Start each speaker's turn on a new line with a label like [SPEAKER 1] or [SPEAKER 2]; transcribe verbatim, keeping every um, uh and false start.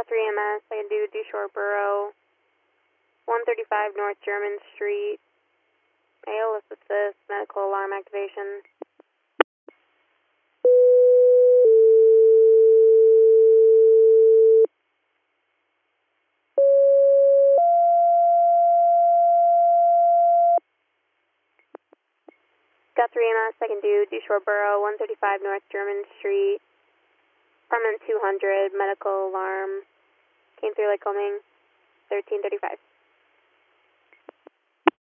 [SPEAKER 1] Guthrie E M S, I can do Deshore Borough, one thirty-five North German Street. A L S assist, medical alarm activation. Guthrie E M S, I can do Deshore Borough, one thirty-five North German Street. Apartment two hundred, medical alarm. Came through Lycoming, thirteen thirty-five.